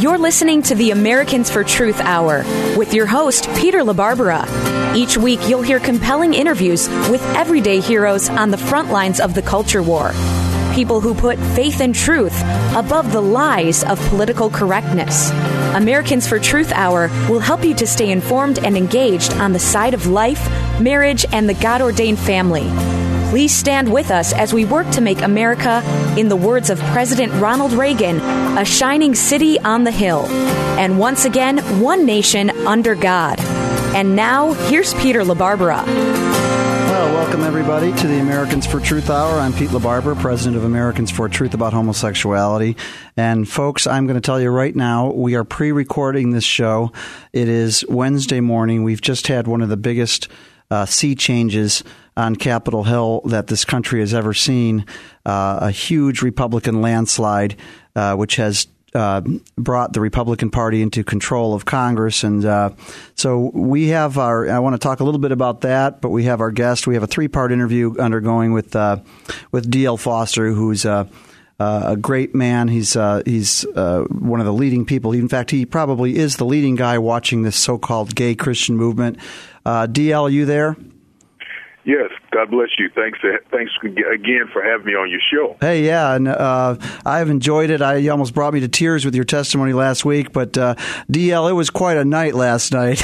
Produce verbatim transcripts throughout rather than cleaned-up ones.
You're listening to the Americans for Truth Hour with your host, Peter LaBarbera. Each week, you'll hear compelling interviews with everyday heroes on the front lines of the culture war. People who put faith and truth above the lies of political correctness. Americans for Truth Hour will help you to stay informed and engaged on the side of life, marriage, and the God-ordained family. Please stand with us as we work to make America, in the words of President Ronald Reagan, a shining city on the hill. And once again, one nation under God. And now, here's Peter LaBarbera. Well, welcome everybody to the Americans for Truth Hour. I'm Pete LaBarbera, president of Americans for Truth about homosexuality. And folks, I'm going to tell you right now, we are pre-recording this show. It is Wednesday morning. We've just had one of the biggest uh, sea changes on Capitol Hill that this country has ever seen. Uh, a huge Republican landslide, uh, which has Uh, brought the Republican Party into control of Congress. And uh, so we have our, I want to talk a little bit about that, but we have our guest. We have a three-part interview undergoing with uh, with D L Foster, who's uh, uh, a great man. He's uh, he's uh, one of the leading people. In fact, he probably is the leading guy watching this so-called gay Christian movement. Uh, D L, are you there? Yes, God bless you. Thanks, thanks again for having me on your show. Hey, yeah, and uh, I've enjoyed it. I, you almost brought me to tears with your testimony last week, but uh, D L, it was quite a night last night.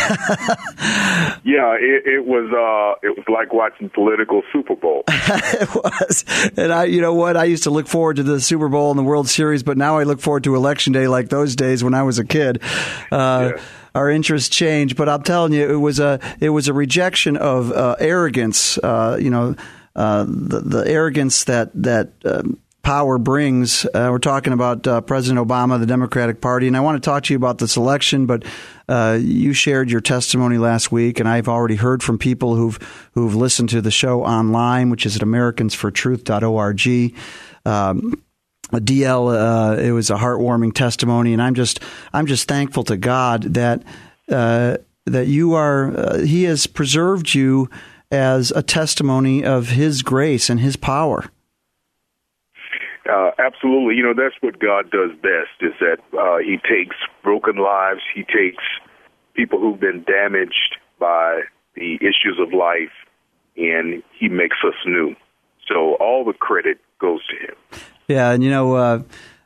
Yeah, it, it was. Uh, it was like watching political Super Bowl. It was, and I, you know what? I used to look forward to the Super Bowl and the World Series, but now I look forward to Election Day like those days when I was a kid. Uh, yes. Our interests change, but I'm telling you, it was a it was a rejection of uh, arrogance. Uh, you know, uh, the, the arrogance that that um, power brings. Uh, we're talking about uh, President Obama, the Democratic Party, and I want to talk to you about this election. But uh, you shared your testimony last week, and I've already heard from people who've who've listened to the show online, which is at americans for truth dot org. Um, D L, uh, it was a heartwarming testimony, and I'm just I'm just thankful to God that uh, that you are uh, He has preserved you as a testimony of His grace and His power. Uh, absolutely, you know that's what God does best. Is that uh, He takes broken lives, He takes people who've been damaged by the issues of life, and He makes us new. So all the credit goes to Him. Yeah, and you know, uh,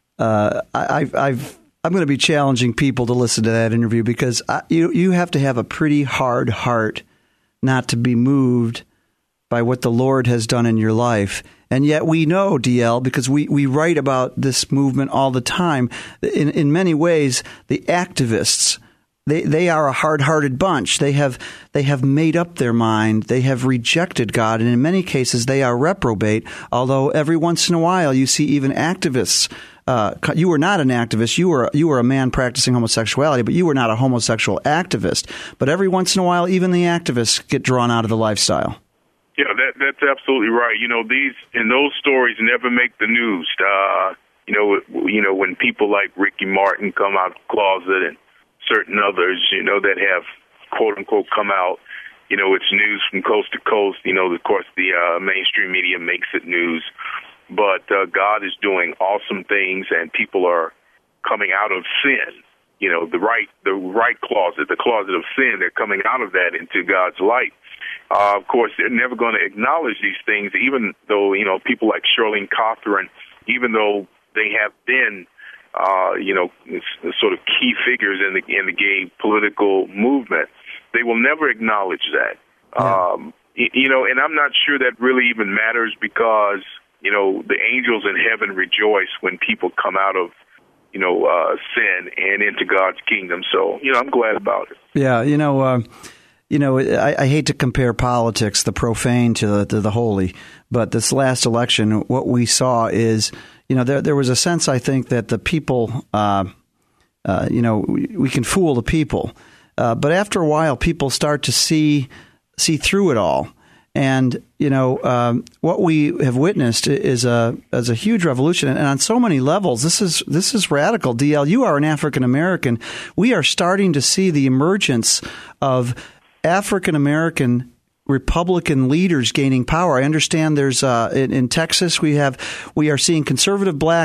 uh, I, I've I'm going to be challenging people to listen to that interview because I, you you have to have a pretty hard heart not to be moved by what the Lord has done in your life. And yet we know, D L, because we, we write about this movement all the time. In in many ways, the activists, They they are a hard-hearted bunch. They have they have made up their mind. They have rejected God, and in many cases they are reprobate. Although every once in a while you see even activists. Uh, you were not an activist. You were you were a man practicing homosexuality, but you were not a homosexual activist. But every once in a while, even the activists get drawn out of the lifestyle. Yeah, that that's absolutely right. You know, these and those stories never make the news. Uh, you know, you know when people like Ricky Martin come out of the closet and certain others, you know, that have, quote unquote, come out, you know, it's news from coast to coast. You know, of course, the uh, mainstream media makes it news. But uh, God is doing awesome things, and people are coming out of sin. You know, the right the right closet, the closet of sin, they're coming out of that into God's light. Uh, of course, they're never going to acknowledge these things, even though, you know, people like Shirlene Cothran, even though they have been Uh, you know, sort of key figures in the in the gay political movement, they will never acknowledge that. Yeah. Um, you, you know, and I'm not sure that really even matters because, you know, the angels in heaven rejoice when people come out of, you know, uh, sin and into God's kingdom. So, you know, I'm glad about it. Yeah, you know, uh, you know, I, I hate to compare politics, the profane to the, to the holy, but this last election, what we saw is, you know, there there was a sense, I think, that the people, uh, uh, you know, we, we can fool the people. Uh, but after a while, people start to see see through it all. And, you know, um, what we have witnessed is a is a huge revolution. And on so many levels, this is this is radical. D L, you are an African American. We are starting to see the emergence of African American Republican leaders gaining power. I understand there's uh, in, in Texas we have we are seeing conservative blacks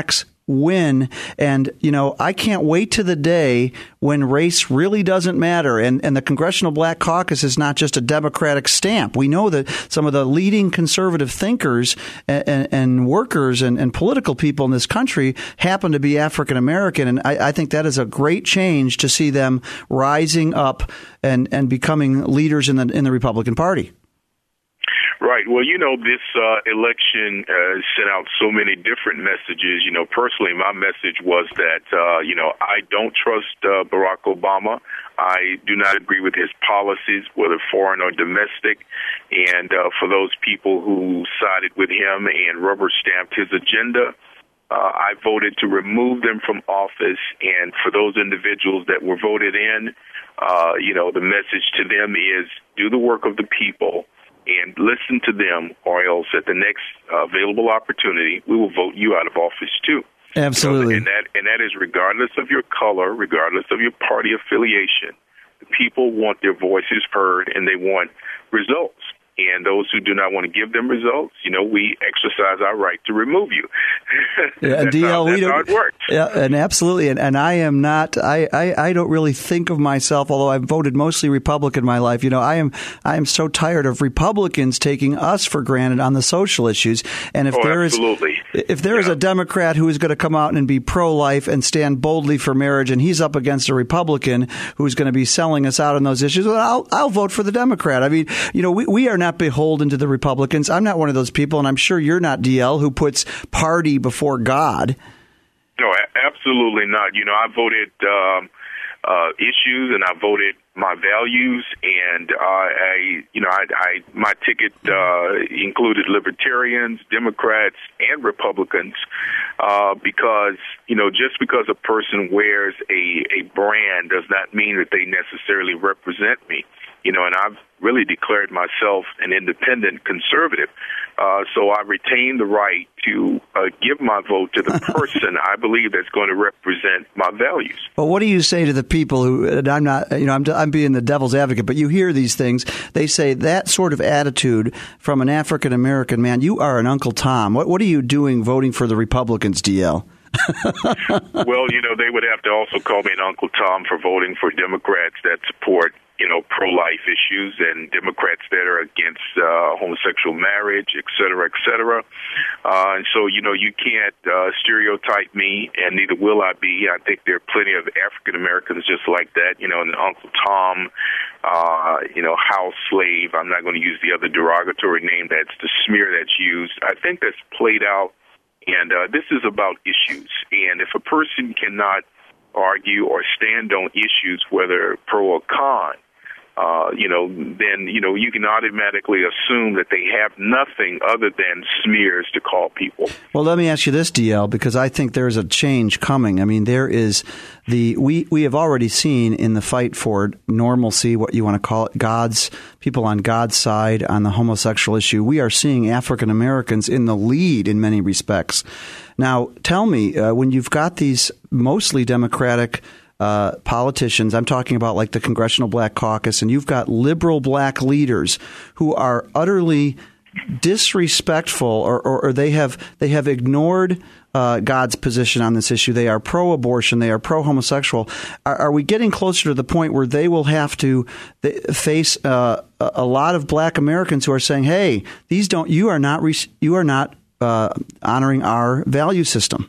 win. And, you know, I can't wait to the day when race really doesn't matter. And, and the Congressional Black Caucus is not just a Democratic stamp. We know that some of the leading conservative thinkers and, and, and workers and, and political people in this country happen to be African American. And I, I think that is a great change to see them rising up and, and becoming leaders in the in the Republican Party. Right. Well, you know, this uh, election uh, sent out so many different messages. You know, personally, my message was that, uh, you know, I don't trust uh, Barack Obama. I do not agree with his policies, whether foreign or domestic. And uh, for those people who sided with him and rubber-stamped his agenda, uh, I voted to remove them from office. And for those individuals that were voted in, uh, you know, the message to them is do the work of the people and listen to them, or else at the next uh, available opportunity, we will vote you out of office too. Absolutely. You know, and that and that is regardless of your color, regardless of your party affiliation. The people want their voices heard, and they want results. And those who do not want to give them results, you know, we exercise our right to remove you. Yeah, that's D L, how, we that's don't, how it works. Yeah, and absolutely. And, and I am not, I, I, I don't really think of myself, although I've voted mostly Republican in my life. You know, I am I am so tired of Republicans taking us for granted on the social issues. And if oh, there absolutely. is if there yeah. is a Democrat who is going to come out and be pro-life and stand boldly for marriage, and he's up against a Republican who's going to be selling us out on those issues, well, I'll, I'll vote for the Democrat. I mean, you know, we, we are not beholden to the Republicans. I'm not one of those people, and I'm sure you're not, D L, who puts party before God. No, absolutely not. You know, I voted um, uh, issues, and I voted my values, and uh, I, you know, I, I my ticket uh, included libertarians, Democrats, and Republicans, uh, because you know, just because a person wears a a brand does not mean that they necessarily represent me. You know, and I've really declared myself an independent conservative. Uh, so I retain the right to uh, give my vote to the person I believe that's going to represent my values. Well, what do you say to the people who, and I'm not, you know, I'm, I'm being the devil's advocate, but you hear these things. They say that sort of attitude from an African-American man, you are an Uncle Tom. What, what are you doing voting for the Republicans, D L? Well, you know, they would have to also call me an Uncle Tom for voting for Democrats that support, you know, pro-life issues, and Democrats that are against uh, homosexual marriage, et cetera, et cetera. Uh, and so, you know, you can't uh, stereotype me, and neither will I be. I think there are plenty of African Americans just like that, you know, and Uncle Tom, uh, you know, house slave. I'm not going to use the other derogatory name. That's the smear that's used. I think that's played out. And uh, this is about issues. And if a person cannot argue or stand on issues, whether pro or con, uh, you know, then, you know, you can automatically assume that they have nothing other than smears to call people. Well, let me ask you this, D L, because I think there's a change coming. I mean, there is the we, we have already seen in the fight for normalcy, what you want to call it, God's people on God's side on the homosexual issue. We are seeing African Americans in the lead in many respects. Now, tell me, uh, when you've got these mostly Democratic Uh, politicians, I'm talking about like the Congressional Black Caucus, and you've got liberal black leaders who are utterly disrespectful, or, or, or they have they have ignored uh, God's position on this issue. They are pro-abortion. They are pro-homosexual. Are, are we getting closer to the point where they will have to face uh, a lot of black Americans who are saying, "Hey, these don't. You are not. You are not uh, honoring our value system"?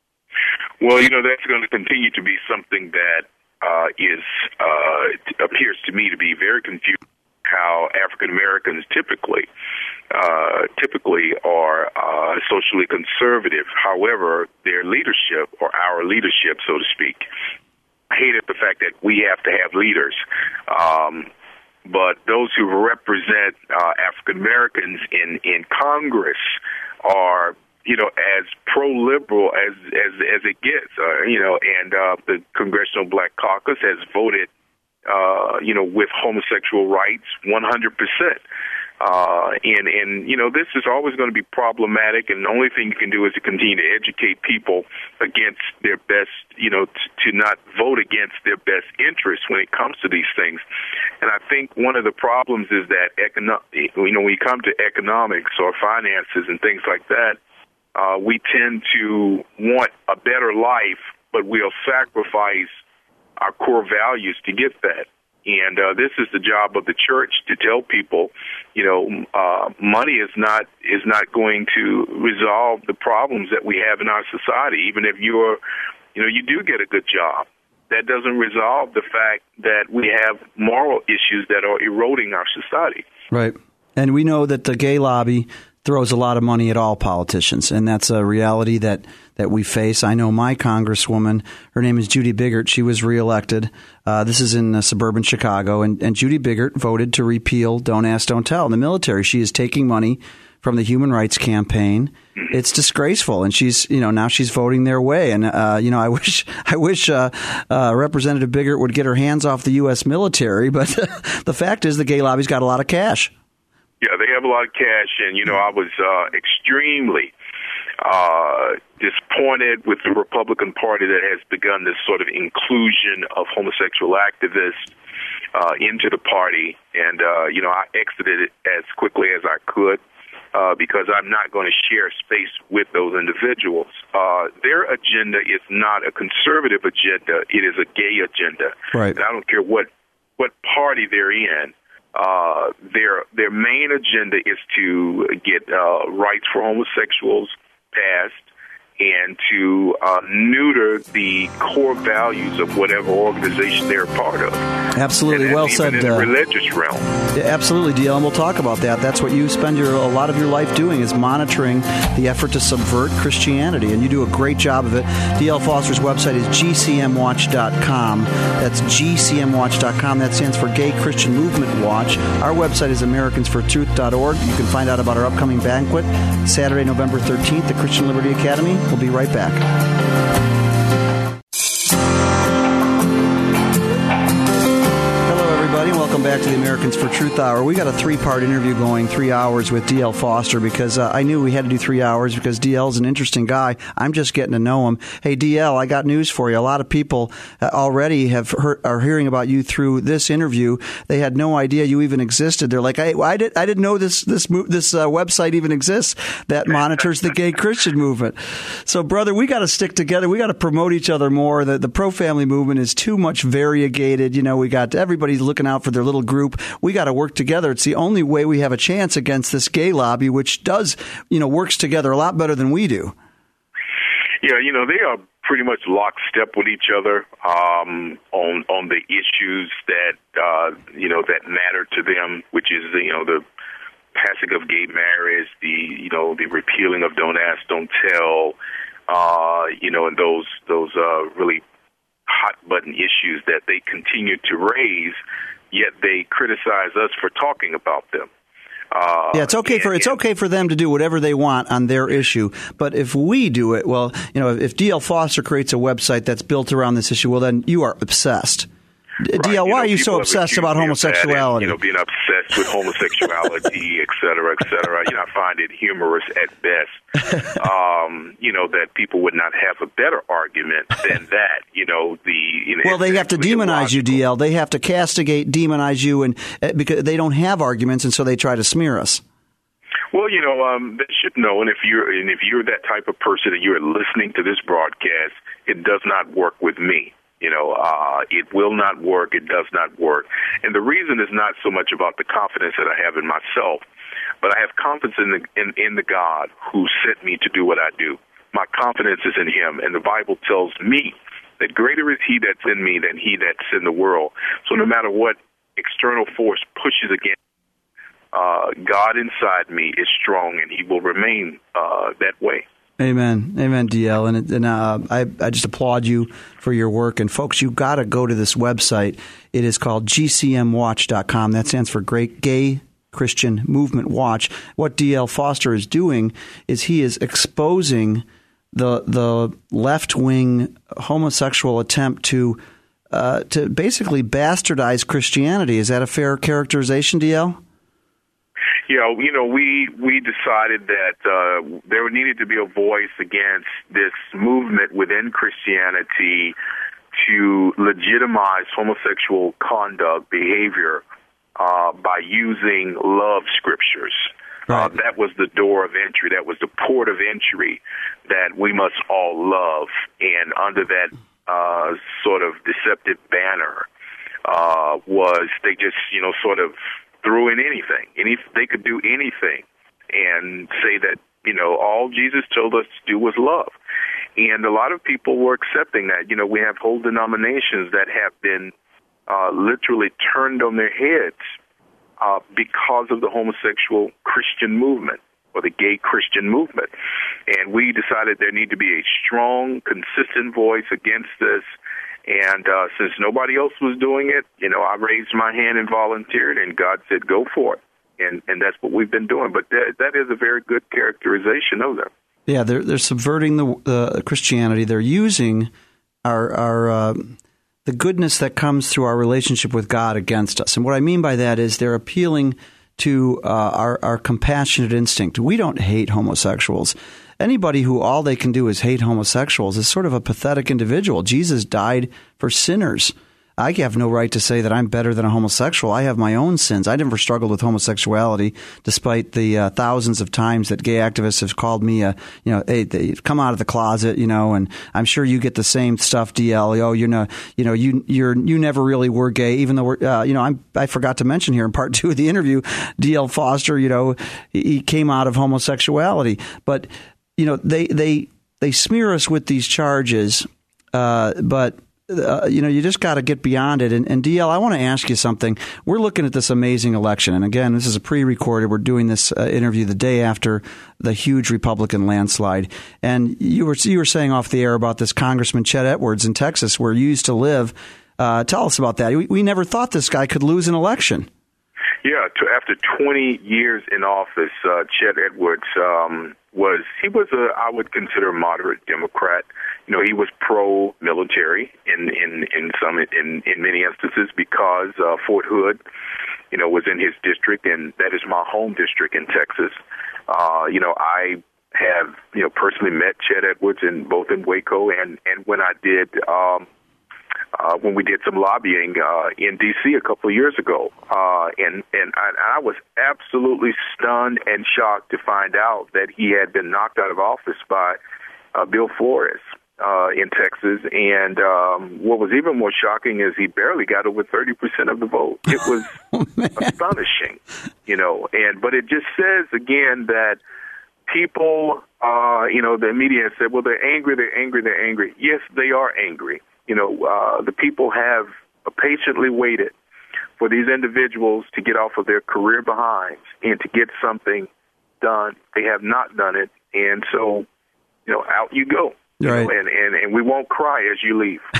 Well, you know, that's going to continue to be something that uh, is uh, appears to me to be very confusing. How African Americans typically uh, typically are uh, socially conservative. However, their leadership, or our leadership, so to speak, I hate the fact that we have to have leaders. Um, but those who represent uh, African Americans in, in Congress are, you know, as pro-liberal as as as it gets, uh, you know, and uh, the Congressional Black Caucus has voted, uh, you know, with homosexual rights one hundred percent. Uh, and, and, you know, this is always going to be problematic, and the only thing you can do is to continue to educate people against their best, you know, t- to not vote against their best interests when it comes to these things. And I think one of the problems is that, econo- you know, when you come to economics or finances and things like that, uh, we tend to want a better life, but we'll sacrifice our core values to get that. And uh, this is the job of the church to tell people, you know, uh, money is not is not going to resolve the problems that we have in our society. Even if you're, you know, you do get a good job, that doesn't resolve the fact that we have moral issues that are eroding our society. Right. And we know that the gay lobby throws a lot of money at all politicians, and that's a reality that, that we face. I know my congresswoman, her name is Judy Biggert. She was reelected. Uh, this is in uh, suburban Chicago, and, and Judy Biggert voted to repeal Don't Ask, Don't Tell in the military. She is taking money from the Human Rights Campaign. It's disgraceful, and she's, you know, now she's voting their way. And uh, you know, I wish, I wish uh, uh, Representative Biggert would get her hands off the U S military. But the fact is, the gay lobby's got a lot of cash. Yeah, they have a lot of cash, and, you know, I was uh, extremely uh, disappointed with the Republican Party that has begun this sort of inclusion of homosexual activists uh, into the party. And, uh, you know, I exited it as quickly as I could uh, because I'm not going to share space with those individuals. Uh, their agenda is not a conservative agenda. It is a gay agenda. Right. And I don't care what, what party they're in. Uh, their their main agenda is to get uh, rights for homosexuals passed and to uh, neuter the core values of whatever organization they're a part of. Absolutely, and well even said. In the uh, religious realm. Yeah, absolutely, D L, and we'll talk about that. That's what you spend your a lot of your life doing, is monitoring the effort to subvert Christianity, and you do a great job of it. D L Foster's website is G C M watch dot com. That's G C M watch dot com. That stands for Gay Christian Movement Watch. Our website is Americans for Truth dot org. You can find out about our upcoming banquet, Saturday, November thirteenth, at Christian Liberty Academy. We'll be right back. Welcome back to the Americans for Truth Hour. We got a three-part interview going, three hours with D L Foster, because uh, I knew we had to do three hours because D L's an interesting guy. I'm just getting to know him. Hey, D L, I got news for you. A lot of people uh, already have heard, are hearing about you through this interview. They had no idea you even existed. They're like, I, I, did, I didn't know this this this uh, website even exists that monitors the gay Christian movement. So, brother, we got to stick together. We got to promote each other more. The, the pro-family movement is too much variegated. You know, we got everybody's looking out for their little group. We got to work together. It's the only way we have a chance against this gay lobby, which does, you know, works together a lot better than we do. Yeah, you know, they are pretty much lockstep with each other um, on on the issues that uh, you know that matter to them, which is you know the passing of gay marriage, the you know the repealing of Don't Ask, Don't Tell, uh, you know, and those those uh, really hot button issues that they continue to raise. Yet they criticize us for talking about them. Uh, yeah, it's okay and, for it's okay for them to do whatever they want on their issue, but if we do it, well, you know, if D L Foster creates a website that's built around this issue, well, then you are obsessed. Right. D L, why you know, are you so obsessed about homosexuality? And, you know, being obsessed with homosexuality, et cetera, et cetera. You know, I find it humorous at best. Um, you know, that people would not have a better argument than that. You know, the you know, well, they have to demonize you, D L. They have to castigate, demonize you, and uh, because they don't have arguments, and so they try to smear us. Well, you know, um, they should know, and if you're and if you're that type of person and you're listening to this broadcast, it does not work with me. You know, uh, it will not work. It does not work. And the reason is not so much about the confidence that I have in myself, but I have confidence in the, in, in the God who sent me to do what I do. My confidence is in him. And the Bible tells me that greater is he that's in me than he that's in the world. So no matter what external force pushes against uh, God inside me is strong, and he will remain uh, that way. Amen. Amen, D L. And, and uh, I, I just applaud you for your work. And, folks, you've got to go to this website. It is called G C M watch dot com. That stands for Great Gay Christian Movement Watch. What D L Foster is doing is he is exposing the the left-wing homosexual attempt to uh, to basically bastardize Christianity. Is that a fair characterization, D L? Yeah, you know, we we decided that uh, there needed to be a voice against this movement within Christianity to legitimize homosexual conduct, behavior, uh, by using love scriptures. Right. Uh, that was the door of entry. That was the port of entry that we must all love. And under that uh, sort of deceptive banner uh, was they just, you know, sort of threw in anything. Any, they could do anything and say that, you know, all Jesus told us to do was love. And a lot of people were accepting that. You know, we have whole denominations that have been uh, literally turned on their heads uh, because of the homosexual Christian movement or the gay Christian movement. And we decided there need to be a strong, consistent voice against this. And uh, since nobody else was doing it, you know, I raised my hand and volunteered, and God said, go for it. And and that's what we've been doing. But that, that is a very good characterization of them. Yeah, they're they're subverting the uh, Christianity. They're using our our uh, the goodness that comes through our relationship with God against us. And what I mean by that is they're appealing to uh, our our compassionate instinct. We don't hate homosexuals. Anybody who all they can do is hate homosexuals is sort of a pathetic individual. Jesus died for sinners. I have no right to say that I'm better than a homosexual. I have my own sins. I never struggled with homosexuality, despite the uh, thousands of times that gay activists have called me, a, you know, hey, they come out of the closet, you know, and I'm sure you get the same stuff, D L. Oh, you're not, you know, you you're you never really were gay, even though we're, uh, you know, I'm, I forgot to mention here in part two of the interview, D L Foster, you know, he came out of homosexuality, but you know, they they they smear us with these charges, uh, but. Uh, you know, you just got to get beyond it. And, and D L, I want to ask you something. We're looking at this amazing election. And again, this is a pre-recorded. We're doing this uh, interview the day after the huge Republican landslide. And you were you were saying off the air about this Congressman Chet Edwards in Texas, where you used to live. Uh, tell us about that. We, we never thought this guy could lose an election. Yeah, to, after twenty years in office, uh, Chet Edwards um, was, he was a, I would consider a moderate Democrat. You know, he was pro-military in, in, in some, in, in many instances because uh, Fort Hood, you know, was in his district, and that is my home district in Texas. Uh, you know, I have, you know, personally met Chet Edwards in both in Waco and, and when I did, um, Uh, when we did some lobbying uh, in D C a couple of years ago. Uh, and and I, I was absolutely stunned and shocked to find out that he had been knocked out of office by uh, Bill Flores uh, in Texas. And um, what was even more shocking is he barely got over thirty percent of the vote. It was oh, astonishing, you know. And But it just says, again, that people, uh, you know, the media said, well, they're angry, they're angry, they're angry. Yes, they are angry. You know, uh, the people have patiently waited for these individuals to get off of their career behinds and to get something done. They have not done it. And so, you know, out you go. Right. You know, and, and, and we won't cry as you leave.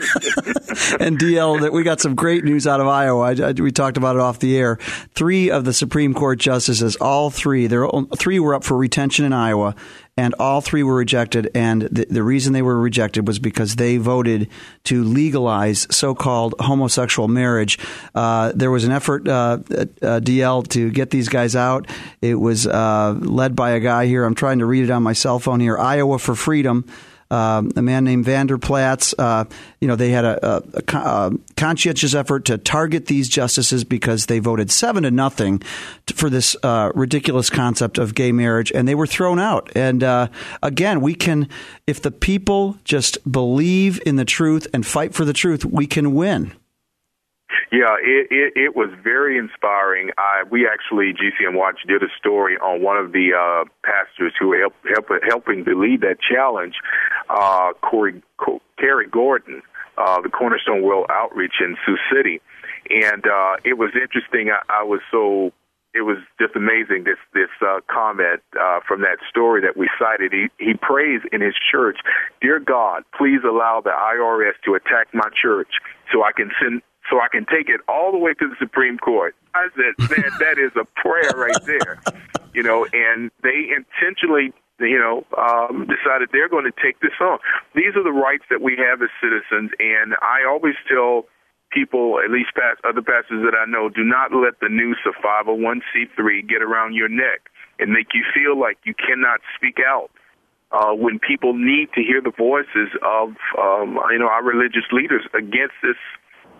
And D L, that we got some great news out of Iowa. I, I, we talked about it off the air. Three of the Supreme Court justices, all three, there three were up for retention in Iowa, and all three were rejected. And the, the reason they were rejected was because they voted to legalize so-called homosexual marriage. Uh, there was an effort, uh, uh, D L, to get these guys out. It was uh, led by a guy here. I'm trying to read it on my cell phone here. Iowa for Freedom. Uh, a man named Vander Plaats. Uh, you know, they had a, a, a, a conscientious effort to target these justices because they voted seven to nothing for this uh, ridiculous concept of gay marriage, and they were thrown out. And uh, again, we can, if the people just believe in the truth and fight for the truth, we can win. Yeah, it, it, it was very inspiring. I, we actually, G C M Watch, did a story on one of the uh, pastors who were help, help, helping to lead that challenge, uh, Corey, Co- Kerry Gordon, uh, the Cornerstone World Outreach in Sioux City. And uh, it was interesting. I, I was so, it was just amazing, this, this uh, comment uh, from that story that we cited. He, he prays in his church, "Dear God, please allow the I R S to attack my church so I can send so I can take it all the way to the Supreme Court." I said, man, that is a prayer right there. You know, and they intentionally, you know, um, decided they're going to take this on. These are the rights that we have as citizens, and I always tell people, at least past, other pastors that I know, do not let the noose of five oh one c three get around your neck and make you feel like you cannot speak out. Uh, when people need to hear the voices of, um, you know, our religious leaders against this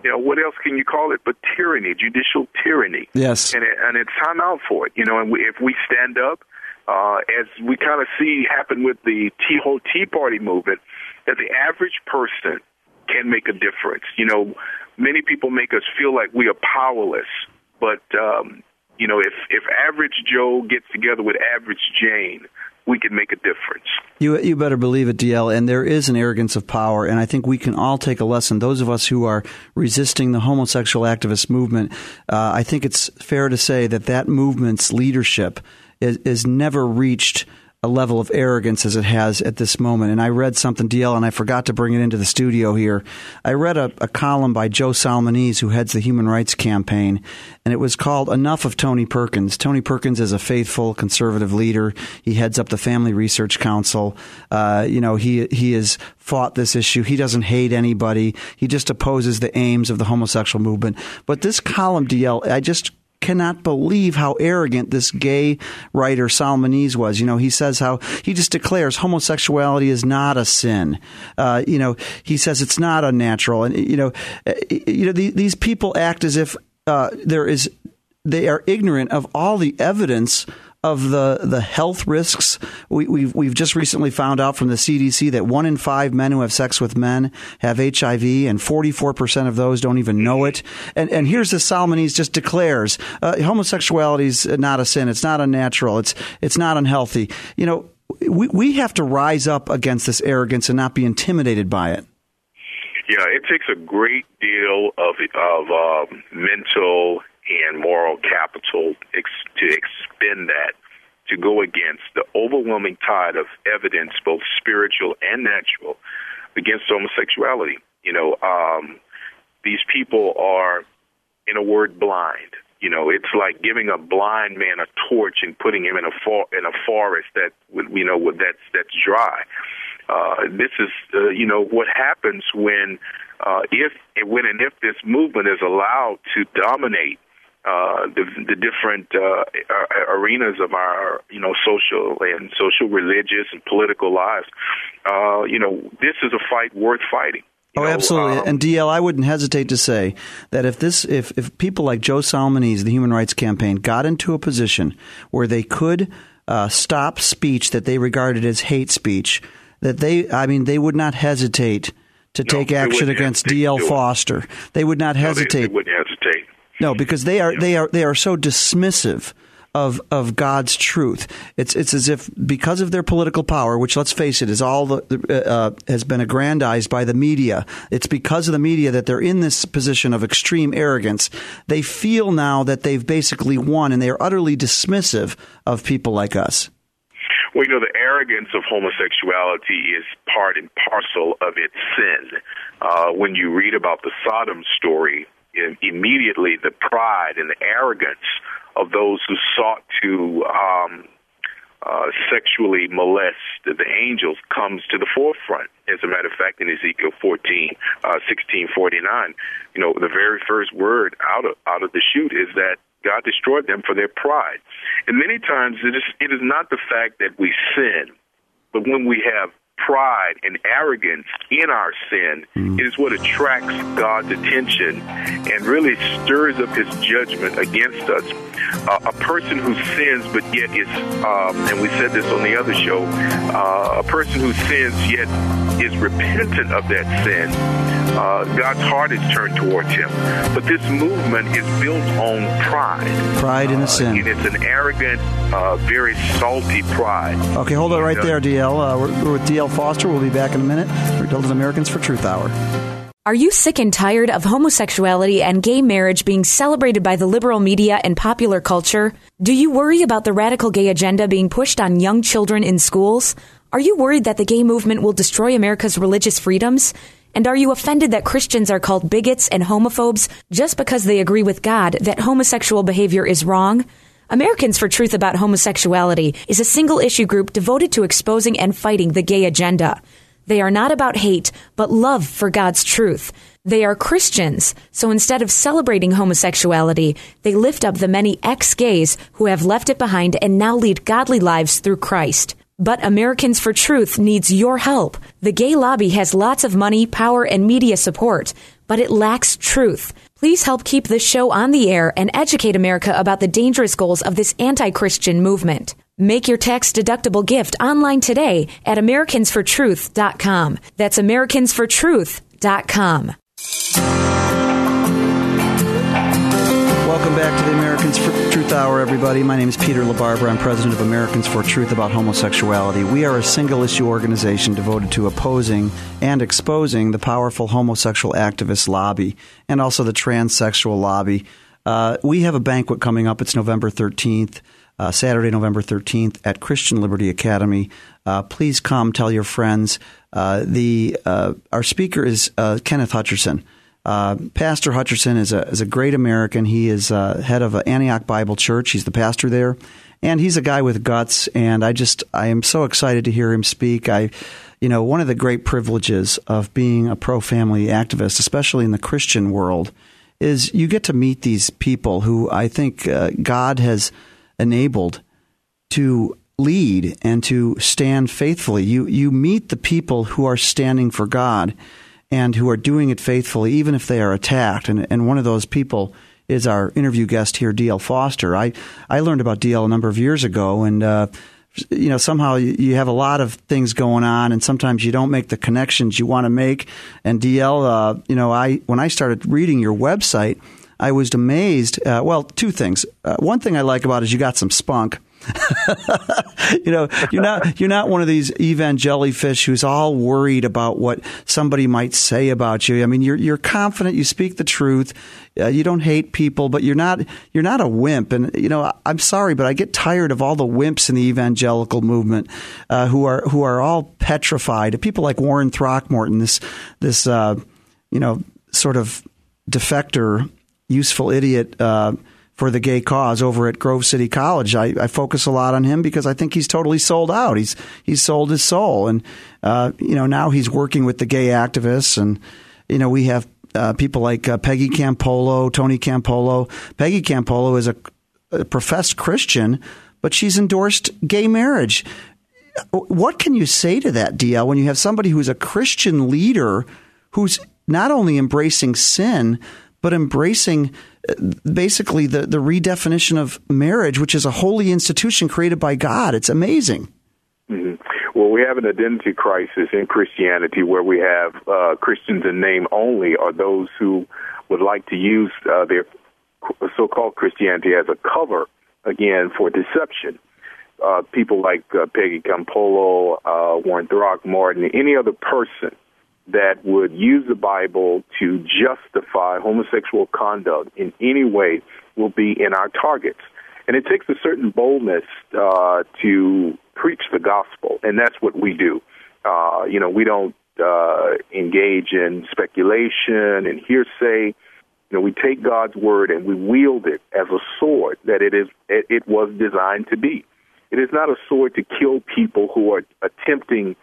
You know, what else can you call it but tyranny, judicial tyranny? Yes. And, it, and it's time out for it. You know, and we, if we stand up, uh, as we kind of see happen with the Tea, whole Tea Party movement, that the average person can make a difference. You know, many people make us feel like we are powerless, but, um, you know, if, if average Joe gets together with average Jane, we can make a difference. You you better believe it, D L. And there is an arrogance of power, and I think we can all take a lesson. Those of us who are resisting the homosexual activist movement, uh, I think it's fair to say that that movement's leadership is, is never reached a level of arrogance as it has at this moment. And I read something, D L, and I forgot to bring it into the studio here. I read a, a column by Joe Salmonese, who heads the Human Rights Campaign, and it was called Enough of Tony Perkins. Tony Perkins is a faithful conservative leader. He heads up the Family Research Council. Uh, you know, he he has fought this issue. He doesn't hate anybody. He just opposes the aims of the homosexual movement. But this column, D L, I just cannot believe how arrogant this gay writer Salmonese was. You know, he says how he just declares homosexuality is not a sin. Uh, you know, he says it's not unnatural. And, you know, you know, the, these people act as if uh, there is, they are ignorant of all the evidence of the, the health risks. We, we've we've just recently found out from the C D C that one in five men who have sex with men have H I V, and forty-four percent of those don't even know it. And and here's the Salmonese just declares uh, homosexuality is not a sin. It's not unnatural. It's it's not unhealthy. You know, we we have to rise up against this arrogance and not be intimidated by it. Yeah, it takes a great deal of of uh, mental and moral capital ex- to expend that, to go against the overwhelming tide of evidence, both spiritual and natural, against homosexuality. You know, um, these people are, in a word, blind. You know, it's like giving a blind man a torch and putting him in a for- in a forest that, you know, that's that's dry. Uh, this is, uh, you know, what happens when, uh, if, when and if this movement is allowed to dominate Uh, the, the different uh, arenas of our, you know, social and social, religious, and political lives. Uh, you know, this is a fight worth fighting. Oh, know, absolutely. Um, and D L, I wouldn't hesitate to say that if this, if, if people like Joe Salmonese, the Human Rights Campaign, got into a position where they could uh, stop speech that they regarded as hate speech, that they, I mean, they would not hesitate to no, take action against D L Foster. They would not hesitate. No, they, they wouldn't hesitate. No, because they are they are they are so dismissive of of God's truth. It's it's as if because of their political power, which, let's face it, is all the, uh, has been aggrandized by the media. It's because of the media that they're in this position of extreme arrogance. They feel now that they've basically won, and they are utterly dismissive of people like us. Well, you know, the arrogance of homosexuality is part and parcel of its sin. Uh, when you read about the Sodom story, immediately the pride and the arrogance of those who sought to um, uh, sexually molest the angels comes to the forefront. As a matter of fact, in Ezekiel fourteen, uh, sixteen forty-nine, you know, the very first word out of out of the chute is that God destroyed them for their pride. And many times it is it is not the fact that we sin, but when we have pride and arrogance in our sin, mm. it is what attracts God's attention and really stirs up his judgment against us. Uh, a person who sins but yet is, um, and we said this on the other show, uh, a person who sins yet is repentant of that sin, uh, God's heart is turned towards him. But this movement is built on pride. Pride in the uh, sin. And it's an arrogant, uh, very salty pride. Okay, hold it right there, D L. Uh, we're, we're with D L Foster. We'll be back in a minute. We're Dilda's Americans for Truth Hour. Are you sick and tired of homosexuality and gay marriage being celebrated by the liberal media and popular culture? Do you worry about the radical gay agenda being pushed on young children in schools? Are you worried that the gay movement will destroy America's religious freedoms? And are you offended that Christians are called bigots and homophobes just because they agree with God that homosexual behavior is wrong? Americans for Truth About Homosexuality is a single-issue group devoted to exposing and fighting the gay agenda. They are not about hate, but love for God's truth. They are Christians, so instead of celebrating homosexuality, they lift up the many ex-gays who have left it behind and now lead godly lives through Christ. But Americans for Truth needs your help. The gay lobby has lots of money, power, and media support, but it lacks truth. Please help keep this show on the air and educate America about the dangerous goals of this anti-Christian movement. Make your tax-deductible gift online today at Americans for Truth dot com. That's Americans for Truth dot com. Welcome back to the Americans for Truth Hour, everybody. My name is Peter LaBarbera. I'm president of Americans for Truth about homosexuality. We are a single-issue organization devoted to opposing and exposing the powerful homosexual activist lobby and also the transsexual lobby. Uh, we have a banquet coming up. It's November thirteenth, uh, Saturday, November thirteenth at Christian Liberty Academy. Uh, please come, tell your friends. Uh, the uh, our speaker is uh, Kenneth Hutcherson. Uh, Pastor Hutcherson is a is a great American. He is uh, head of Antioch Bible Church. He's the pastor there, and he's a guy with guts. And I just I am so excited to hear him speak. I, you know, one of the great privileges of being a pro-family activist, especially in the Christian world, is you get to meet these people who I think uh, God has enabled to lead and to stand faithfully. You you meet the people who are standing for God and who are doing it faithfully, even if they are attacked. And, and one of those people is our interview guest here, D L Foster. I, I learned about D L a number of years ago, and uh, you know somehow you, you have a lot of things going on, and sometimes you don't make the connections you want to make. And D L, uh, you know, I when I started reading your website, I was amazed. Uh, well, two things. Uh, one thing I like about it is you got some spunk. you know, you're not you're not one of these evangelifish who's all worried about what somebody might say about you. I mean, you're you're confident. You speak the truth. Uh, you don't hate people, but you're not you're not a wimp. And you know, I'm sorry, but I get tired of all the wimps in the evangelical movement uh, who are who are all petrified. People like Warren Throckmorton, this this uh, you know sort of defector, useful idiot. Uh, for the gay cause over at Grove City College. I, I focus a lot on him because I think he's totally sold out. He's he's sold his soul. And, uh, you know, now he's working with the gay activists. And, you know, we have uh, people like uh, Peggy Campolo, Tony Campolo. Peggy Campolo is a, a professed Christian, but she's endorsed gay marriage. What can you say to that, D L, when you have somebody who's a Christian leader who's not only embracing sin, but embracing basically the, the redefinition of marriage, which is a holy institution created by God? It's amazing. Mm-hmm. Well, we have an identity crisis in Christianity where we have uh, Christians in name only, or those who would like to use uh, their so-called Christianity as a cover, again, for deception. Uh, people like uh, Peggy Campolo, uh, Warren Throckmorton, any other person that would use the Bible to justify homosexual conduct in any way will be in our targets. And it takes a certain boldness uh, to preach the gospel, and that's what we do. Uh, you know, we don't uh, engage in speculation and hearsay. You know, we take God's word and we wield it as a sword that it is. It, it was designed to be. It is not a sword to kill people who are attempting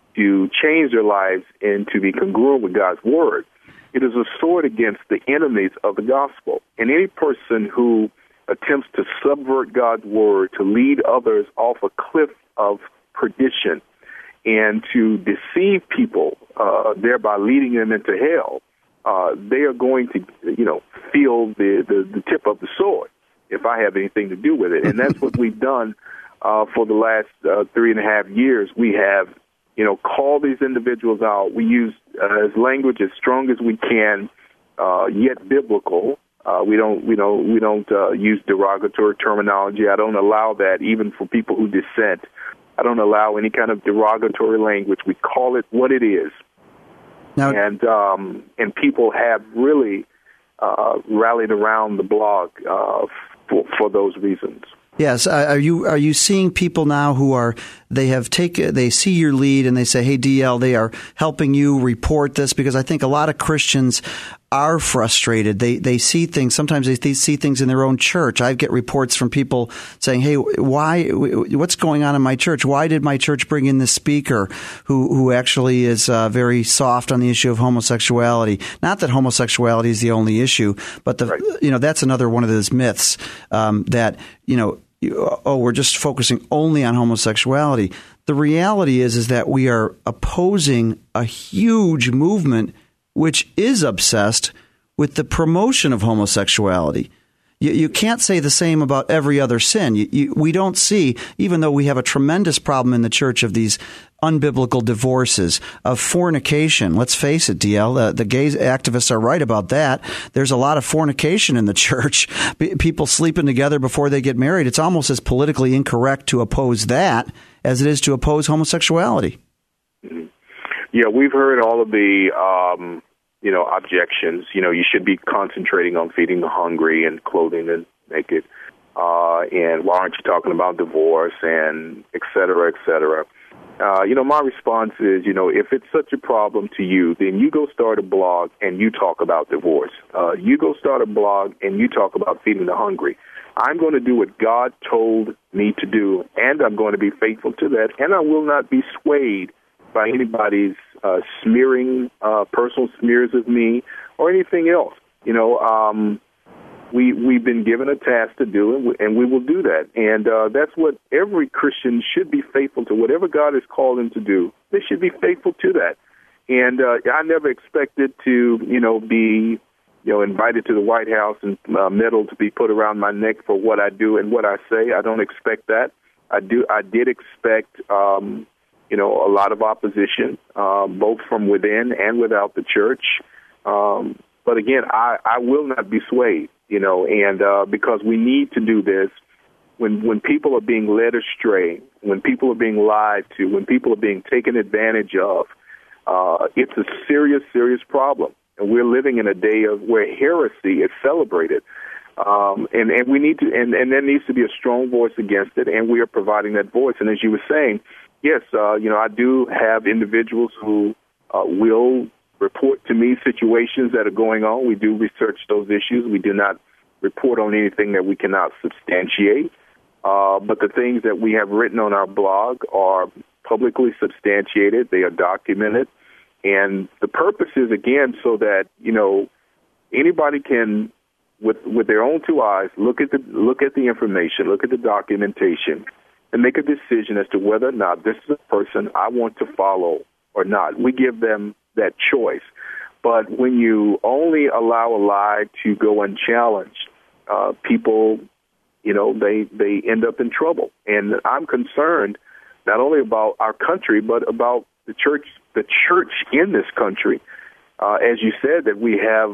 to change their lives and to be congruent with God's word. It is a sword against the enemies of the gospel. And any person who attempts to subvert God's word, to lead others off a cliff of perdition, and to deceive people, uh, thereby leading them into hell, uh, they are going to, you know, feel the, the, the tip of the sword if I have anything to do with it. And that's what we've done uh, for the last uh, three and a half years. We have You know, call these individuals out. We use uh, as language as strong as we can, uh, yet biblical. Uh, we don't, we don't, we don't uh, use derogatory terminology. I don't allow that, even for people who dissent. I don't allow any kind of derogatory language. We call it what it is, now, and um, and people have really uh, rallied around the blog uh, for for those reasons. Yes, are you are you seeing people now who are they have taken they see your lead and they say, hey, D L, they are helping you report this? Because I think a lot of Christians are frustrated. They they see things. Sometimes they, they see things in their own church. I get reports from people saying, hey, why? What's going on in my church? Why did my church bring in this speaker who who actually is uh, very soft on the issue of homosexuality? Not that homosexuality is the only issue, but the right. you know that's another one of those myths um, that you know. Oh, we're just focusing only on homosexuality. The reality is, is that we are opposing a huge movement which is obsessed with the promotion of homosexuality. You, you can't say the same about every other sin. You, you, we don't see, even though we have a tremendous problem in the church of these unbiblical divorces, of fornication. Let's face it, D L, uh, the gay activists are right about that. There's a lot of fornication in the church. P- people sleeping together before they get married. It's almost as politically incorrect to oppose that as it is to oppose homosexuality. Yeah, we've heard all of the, um, you know, objections. You know, you should be concentrating on feeding the hungry and clothing the naked. Uh, and why aren't you talking about divorce and et cetera, et cetera? Uh, you know, my response is, you know, if it's such a problem to you, then you go start a blog and you talk about divorce. Uh, you go start a blog and you talk about feeding the hungry. I'm going to do what God told me to do, and I'm going to be faithful to that, and I will not be swayed by anybody's uh, smearing, uh, personal smears of me or anything else. You know, um, we, we've been given a task to do, and we, and we will do that. And uh, that's what every Christian should be faithful to. Whatever God has called them to do, they should be faithful to that. And uh, I never expected to, you know, be, you know, invited to the White House and uh, medal to be put around my neck for what I do and what I say. I don't expect that. I do. I did expect, um, you know, a lot of opposition, uh, both from within and without the church. Um, but again, I, I will not be swayed, you know, and uh, because we need to do this when when people are being led astray, when people are being lied to, when people are being taken advantage of. Uh, it's a serious, serious problem. And we're living in a day of where heresy is celebrated. Um, and, and we need to, and, and there needs to be a strong voice against it, and we are providing that voice. And as you were saying, yes, uh, you know, I do have individuals who uh, will report to me situations that are going on. We do research those issues. We do not report on anything that we cannot substantiate. Uh, but the things that we have written on our blog are publicly substantiated. They are documented. And the purpose is, again, so that, you know, anybody can, with with their own two eyes, look at the look at the information, look at the documentation, and make a decision as to whether or not this is a person I want to follow or not. We give them that choice. But when you only allow a lie to go unchallenged, uh, people, you know, they, they end up in trouble. And I'm concerned not only about our country, but about the church, the church in this country. Uh, as you said, that we have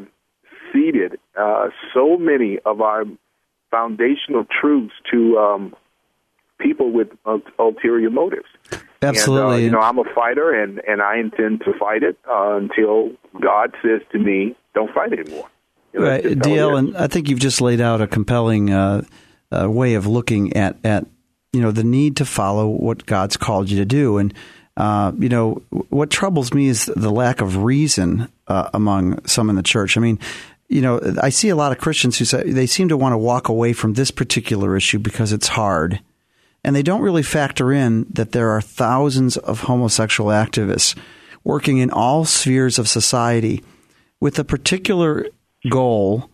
ceded uh, so many of our foundational truths to um, people with uh, ulterior motives. Absolutely. And, uh, you know, I'm a fighter, and, and I intend to fight it uh, until God says to me, don't fight anymore. You know, right, D L, and I think you've just laid out a compelling uh, uh, way of looking at, at, you know, the need to follow what God's called you to do. And Uh, you know, what troubles me is the lack of reason uh, among some in the church. I mean, you know, I see a lot of Christians who say they seem to want to walk away from this particular issue because it's hard. And they don't really factor in that there are thousands of homosexual activists working in all spheres of society with a particular goal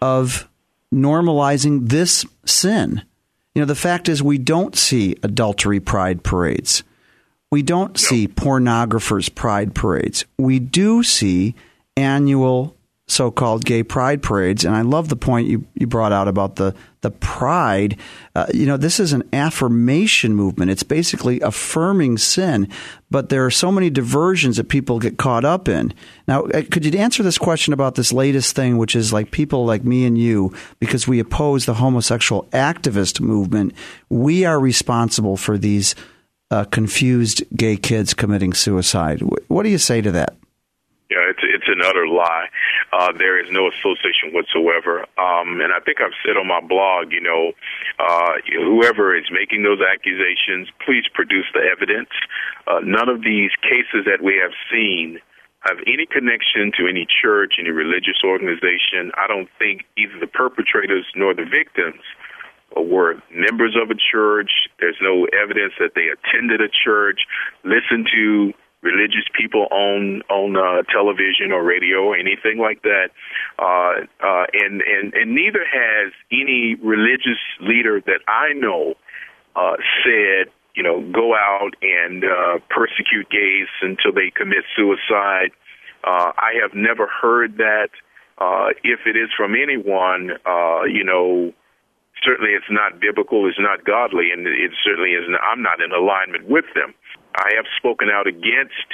of normalizing this sin. You know, the fact is we don't see adultery pride parades. We don't see pornographers' pride parades. We do see annual so-called gay pride parades. And I love the point you, you brought out about the, the pride. Uh, you know, this is an affirmation movement. It's basically affirming sin. But there are so many diversions that people get caught up in. Now, could you answer this question about this latest thing, which is like people like me and you, because we oppose the homosexual activist movement, we are responsible for these Uh, confused gay kids committing suicide. What do you say to that? Yeah, it's it's an utter lie. Uh, there is no association whatsoever. Um, and I think I've said on my blog, you know, uh, whoever is making those accusations, please produce the evidence. Uh, none of these cases that we have seen have any connection to any church, any religious organization. I don't think either the perpetrators nor the victims were members of a church. There's no evidence that they attended a church, listened to religious people on on uh, television or radio or anything like that. Uh, uh, and, and, and neither has any religious leader that I know uh, said, you know, go out and uh, persecute gays until they commit suicide. Uh, I have never heard that. Uh, if it is from anyone, uh, you know, certainly it's not biblical, it's not godly, and it certainly is not, I'm not in alignment with them. I have spoken out against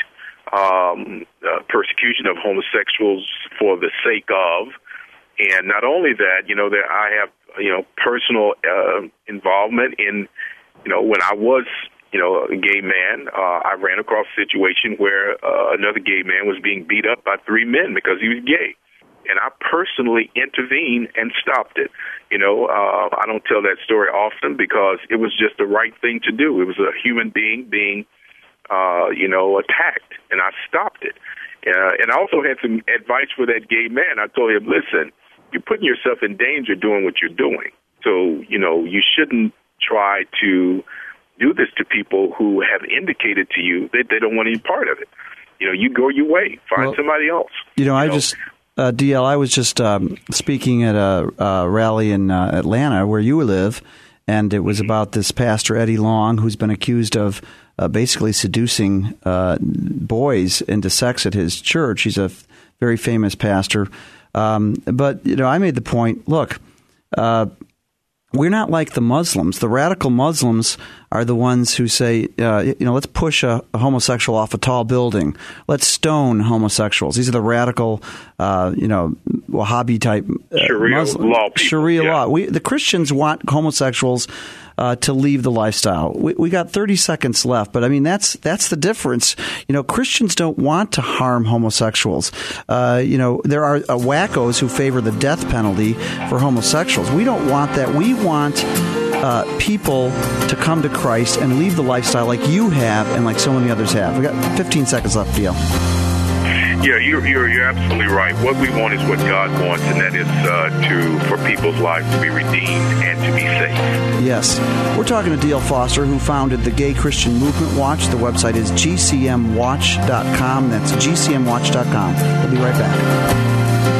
um, uh, persecution of homosexuals for the sake of, and not only that, you know, that I have, you know, personal uh, involvement in, you know, when I was, you know, a gay man, uh, I ran across a situation where uh, another gay man was being beat up by three men because he was gay. And I personally intervened and stopped it. You know, uh, I don't tell that story often because it was just the right thing to do. It was a human being being, uh, you know, attacked, and I stopped it. Uh, and I also had some advice for that gay man. I told him, listen, you're putting yourself in danger doing what you're doing. So, you know, you shouldn't try to do this to people who have indicated to you that they don't want any part of it. You know, you go your way, find well, somebody else. You know, you I know? just... Uh, D L, I was just um, speaking at a, a rally in uh, Atlanta where you live, and it was about this pastor, Eddie Long, who's been accused of uh, basically seducing uh, boys into sex at his church. He's a f- very famous pastor. Um, but, you know, I made the point, look, uh, we're not like the Muslims. The radical Muslims are the ones who say, uh, you know, let's push a, a homosexual off a tall building. Let's stone homosexuals. These are the radical, uh, you know, Wahhabi type uh, Sharia Muslim, law. People, Sharia yeah. law. We, the Christians want homosexuals uh, to leave the lifestyle. We, we got thirty seconds left, but I mean that's that's the difference. You know, Christians don't want to harm homosexuals. Uh, you know, there are uh, wackos who favor the death penalty for homosexuals. We don't want that. We want uh, people to come to Christ and leave the lifestyle like you have and like so many others have. We got fifteen seconds left, Deal. Yeah, you're, you're you're absolutely right. What we want is what God wants, and that is uh, to for people's lives to be redeemed and to be safe. Yes. We're talking to D L Foster, who founded the Gay Christian Movement Watch. The website is G C M watch dot com. That's G C M watch dot com. We'll be right back.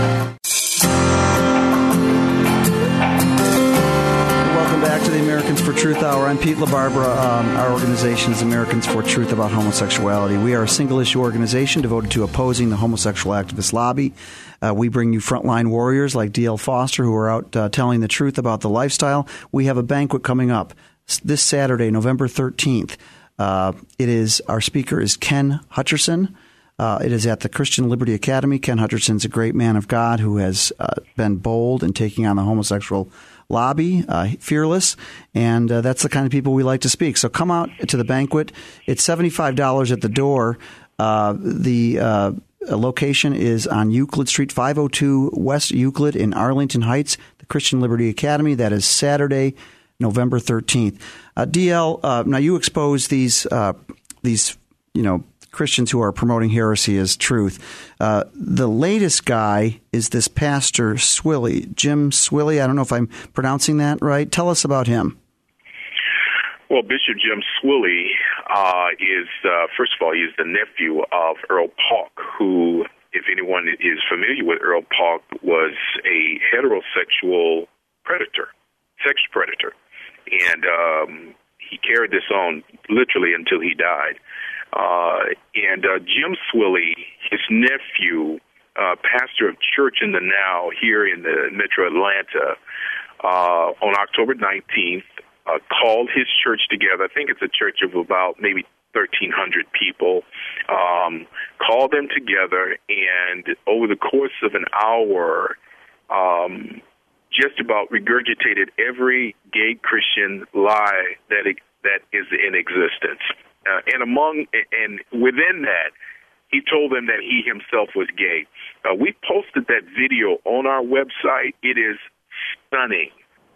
Back to the Americans for Truth Hour. I'm Pete LaBarbera. Um, our organization is Americans for Truth about homosexuality. We are a single-issue organization devoted to opposing the homosexual activist lobby. Uh, we bring you frontline warriors like D L Foster who are out uh, telling the truth about the lifestyle. We have a banquet coming up this Saturday, November thirteenth. Uh, it is our speaker is Ken Hutcherson. Uh, it is at the Christian Liberty Academy. Ken Hutcherson's a great man of God who has uh, been bold in taking on the homosexual lobby, uh, fearless, and uh, that's the kind of people we like to speak. So come out to the banquet. It's seventy-five dollars at the door. Uh, the uh, location is on Euclid Street, five oh two West Euclid in Arlington Heights, the Christian Liberty Academy. That is Saturday, November thirteenth. Uh, D L, uh, now you expose these, uh, these, you know, Christians who are promoting heresy as truth. Uh, the latest guy is this Pastor Swilley, Jim Swilley. I don't know if I'm pronouncing that right. Tell us about him. Well, Bishop Jim Swilley uh, is, uh, first of all, he is the nephew of Earl Paulk, who, if anyone is familiar with Earl Paulk, was a heterosexual predator, sex predator. And um, he carried this on literally until he died. Uh, and uh, Jim Swilley, his nephew, uh, pastor of Church in the Now here in the Metro Atlanta, uh, on October nineteenth, uh, called his church together. I think it's a church of about maybe thirteen hundred people, um, called them together, and over the course of an hour, um, just about regurgitated every gay Christian lie that it, that is in existence. Uh, and among and within that, he told them that he himself was gay. Uh, we posted that video on our website. It is stunning.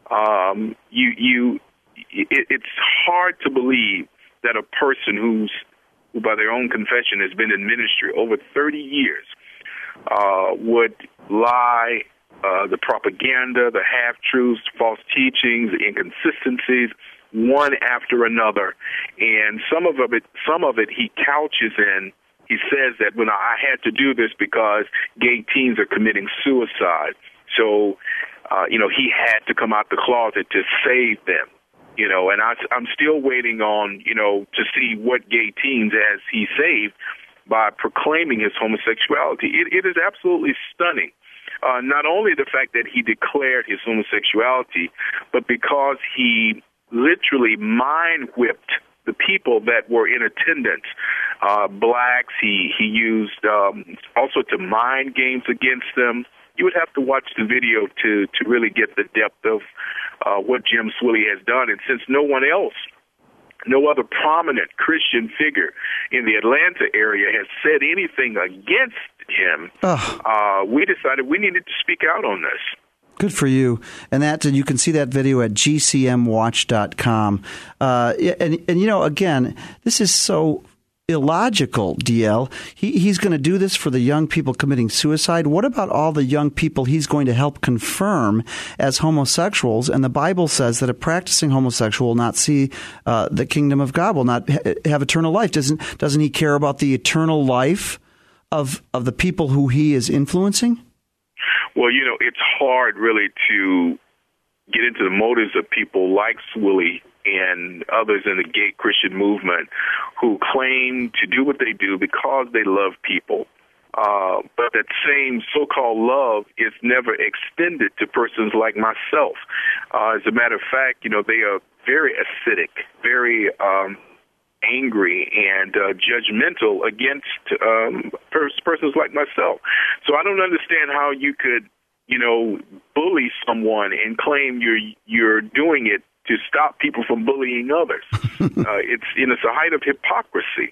Um, you, you, it, it's hard to believe that a person who's, who by their own confession has been in ministry over thirty years, uh, would lie, uh, the propaganda, the half-truths, false teachings, inconsistencies, one after another, and some of it, some of it he couches in. He says that when I had to do this because gay teens are committing suicide, so uh, you know he had to come out the closet to save them. You know, and I, I'm still waiting on you know to see what gay teens has he saved, by proclaiming his homosexuality. It, it is absolutely stunning. Uh, not only the fact that he declared his homosexuality, but because he literally mind-whipped the people that were in attendance. Uh, blacks, he, he used um, all sorts of mind games against them. You would have to watch the video to, to really get the depth of uh, what Jim Swilley has done. And since no one else, no other prominent Christian figure in the Atlanta area has said anything against him, uh, we decided we needed to speak out on this. Good for you. And that you can see that video at G C M watch dot com. Uh, and, and, you know, again, this is so illogical, D L. He, he's going to do this for the young people committing suicide. What about all the young people he's going to help confirm as homosexuals? And the Bible says that a practicing homosexual will not see uh, the kingdom of God, will not ha- have eternal life. Doesn't doesn't he care about the eternal life of of the people who he is influencing? Well, you know, it's hard really to get into the motives of people like Swilley and others in the gay Christian movement who claim to do what they do because they love people. Uh, but that same so-called love is never extended to persons like myself. Uh, as a matter of fact, you know, they are very acidic, very um, angry and uh, judgmental against um, pers- persons like myself. So I don't understand how you could, you know, bully someone and claim you're you're doing it to stop people from bullying others. uh, it's you know, it's a height of hypocrisy.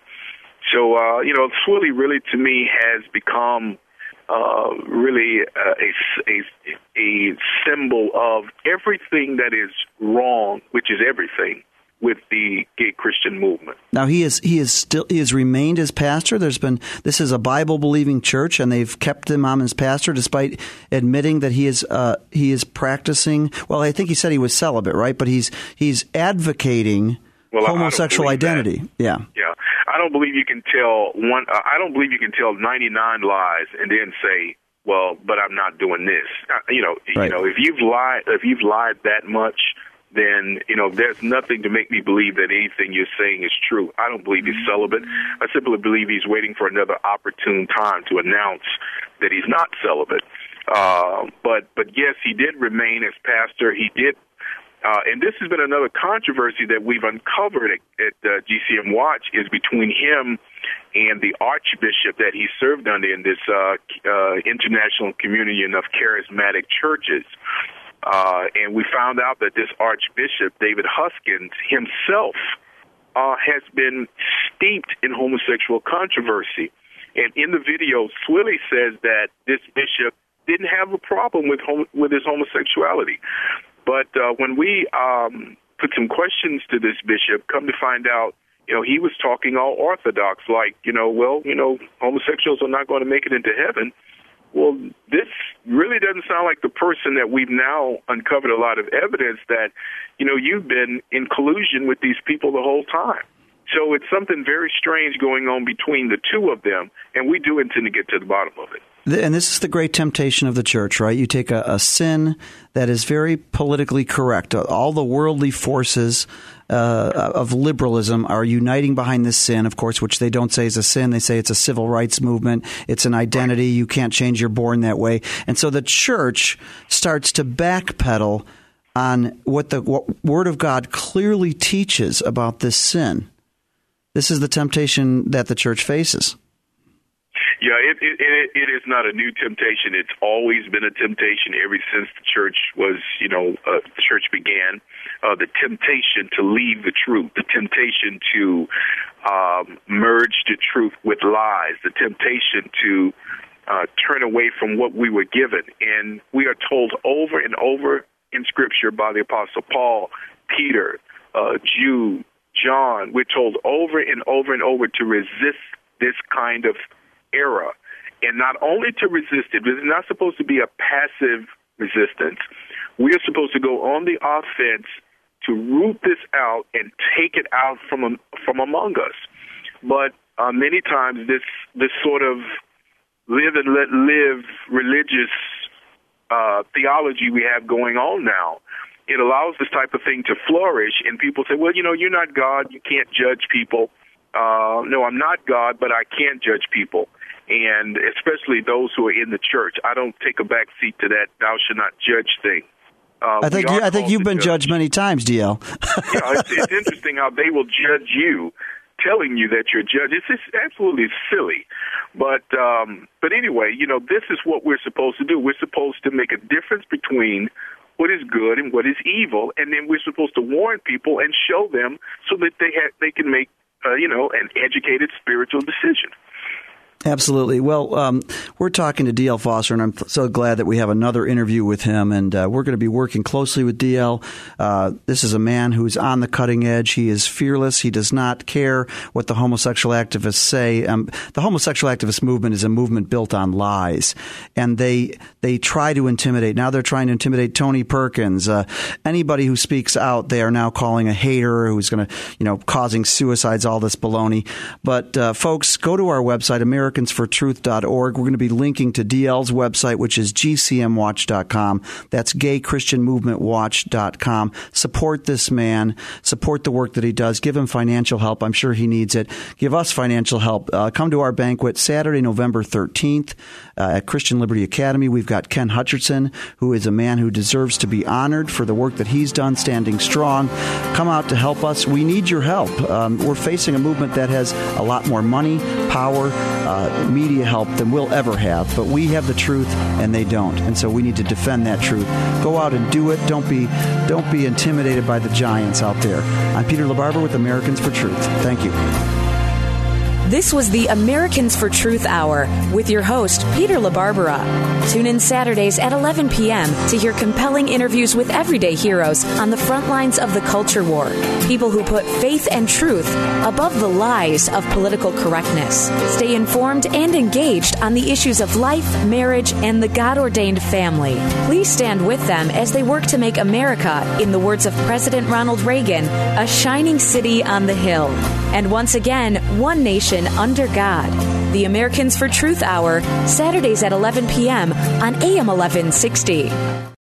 So uh, you know, Swilley really to me has become uh, really uh, a, a a symbol of everything that is wrong, which is everything, with the gay Christian movement. Now he is he is still he has remained as pastor. There's been this is a Bible believing church, and they've kept him on as pastor despite admitting that he is uh, he is practicing. Well, I think he said he was celibate, right? But he's he's advocating well, homosexual identity. That. Yeah, yeah. I don't believe you can tell one. Uh, I don't believe you can tell ninety-nine lies and then say, "Well, but I'm not doing this." Uh, you know, right. you know, if you've lied, if you've lied that much, then, you know, there's nothing to make me believe that anything you're saying is true. I don't believe he's celibate. I simply believe he's waiting for another opportune time to announce that he's not celibate. Uh, but, but yes, he did remain as pastor. He did, uh, and this has been another controversy that we've uncovered at, at uh, G C M Watch, is between him and the archbishop that he served under in this uh, uh, International Communion of Charismatic Churches. Uh, and we found out that this Archbishop, David Huskins, himself uh, has been steeped in homosexual controversy. And in the video, Swilley says that this bishop didn't have a problem with hom- with his homosexuality. But uh, when we um, put some questions to this bishop, come to find out, you know, he was talking all orthodox, like, you know, well, you know, homosexuals are not going to make it into heaven. Well, this really doesn't sound like the person that we've now uncovered a lot of evidence that, you know, you've been in collusion with these people the whole time. So it's something very strange going on between the two of them, and we do intend to get to the bottom of it. And this is the great temptation of the church, right? You take a, a sin that is very politically correct. All the worldly forces uh, of liberalism are uniting behind this sin, of course, which they don't say is a sin. They say it's a civil rights movement. It's an identity. You can't change. You're born that way. And so the church starts to backpedal on what the what Word of God clearly teaches about this sin. This is the temptation that the church faces. Yeah, it, it, it, it is not a new temptation. It's always been a temptation ever since the church was, you know, uh, the church began. Uh, the temptation to leave the truth, the temptation to um, merge the truth with lies, the temptation to uh, turn away from what we were given. And we are told over and over in Scripture by the Apostle Paul, Peter, uh, Jude, John, we're told over and over and over to resist this kind of error, and not only to resist it, but it's not supposed to be a passive resistance. We are supposed to go on the offense to root this out and take it out from from among us. But uh, many times this this sort of live and let live religious uh, theology we have going on now, it allows this type of thing to flourish, and people say, well, you know, you're not God, you can't judge people. uh, no, I'm not God, but I can judge people, and especially those who are in the church. I don't take a back seat to that thou shalt not judge thing. Uh, I think you, I think you've been judge. judged many times, D L. yeah, it's, it's interesting how they will judge you, telling you that you're a judge. It's just absolutely silly. But um, but anyway, you know, this is what we're supposed to do. We're supposed to make a difference between what is good and what is evil, and then we're supposed to warn people and show them so that they ha- they can make uh, you know an educated spiritual decision. Absolutely. Well, um, we're talking to D L Foster, and I'm so glad that we have another interview with him, and uh, we're going to be working closely with D L. Uh, this is a man who's on the cutting edge. He is fearless. He does not care what the homosexual activists say. Um, the homosexual activist movement is a movement built on lies, and they they try to intimidate. Now they're trying to intimidate Tony Perkins. Uh, anybody who speaks out, they are now calling a hater who's going to, you know, causing suicides, all this baloney. But, uh, folks, go to our website, Americans for Truth dot org. We're going to be linking to D L's website, which is G C M watch dot com. That's Gay Christian Movement Watch dot com. Support this man. Support the work that he does. Give him financial help. I'm sure he needs it. Give us financial help. Uh, come to our banquet Saturday, November thirteenth uh, at Christian Liberty Academy. We've got Ken Hutcherson, who is a man who deserves to be honored for the work that he's done, standing strong. Come out to help us. We need your help. Um, we're facing a movement that has a lot more money, power, uh, media help than we'll ever have, but we have the truth and they don't, and so we need to defend that truth. Go out and do it. Don't be don't be intimidated by the giants out there. I'm Peter LaBarbera with Americans for Truth. Thank you. This was the Americans for Truth Hour with your host, Peter LaBarbera. Tune in Saturdays at eleven p.m. to hear compelling interviews with everyday heroes on the front lines of the culture war. People who put faith and truth above the lies of political correctness. Stay informed and engaged on the issues of life, marriage, and the God-ordained family. Please stand with them as they work to make America, in the words of President Ronald Reagan, a shining city on the hill. And once again, one nation under God. The Americans for Truth Hour, Saturdays at eleven p.m. on A M eleven sixty.